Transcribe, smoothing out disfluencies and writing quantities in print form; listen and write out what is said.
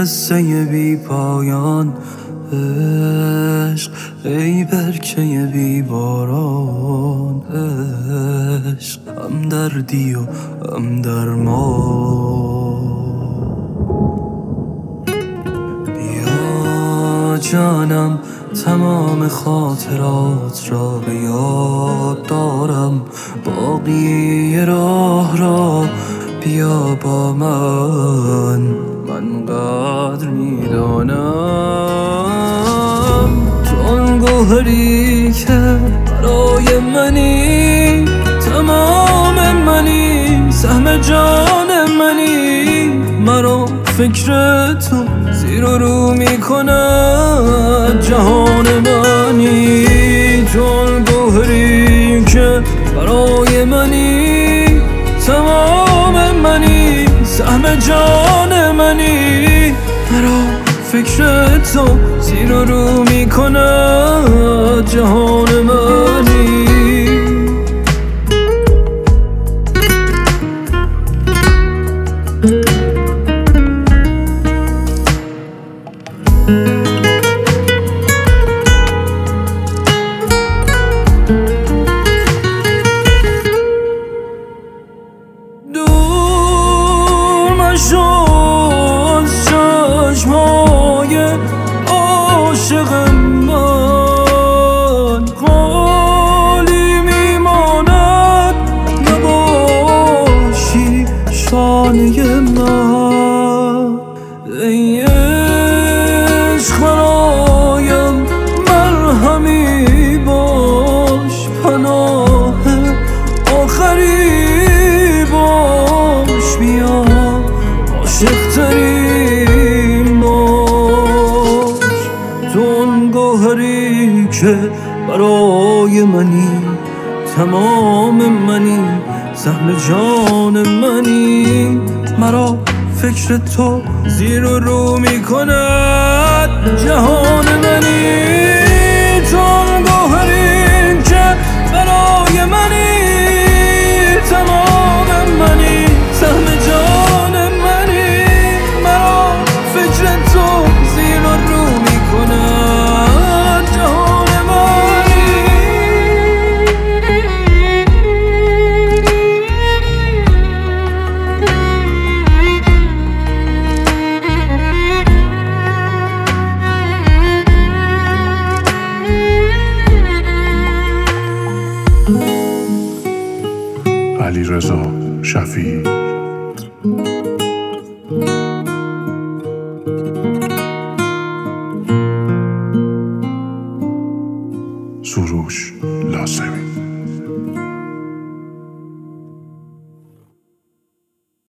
قصه بی پایان، عشق ای برکه بی باران، عشق هم دردی و هم درمان. بیا جانم تمام خاطرات را به یاد دارم، باقی راه را بیا با من قدر میدانم. تو آن گوهری که برای منی، تمام منی، سهم جان منی، مرا فکر تو زیر و رو میکند جهان منی. تو آن گوهری که برای منی، تمام منی، سهم جان منی، مرا فکر تو زیر و رو میکند جهان منی. دور مشو از چشمهای عاشق من، خالی میماند نباشی شانه من. ای عشق برایم مرهمی باش، پناه آخری باش، بیا عاشق ترین باش. تو آن گوهری که برای منی، تمام منی، سهم جان منی، مرا فکر تو زیر و رو میکند جهان منی. تو آن گوهری که برای منی، تمام منی، سهم جان منی، مرا فکر تو زیر و رو میکند جهان منی. علیرضا شفیعی. سروش لازمی.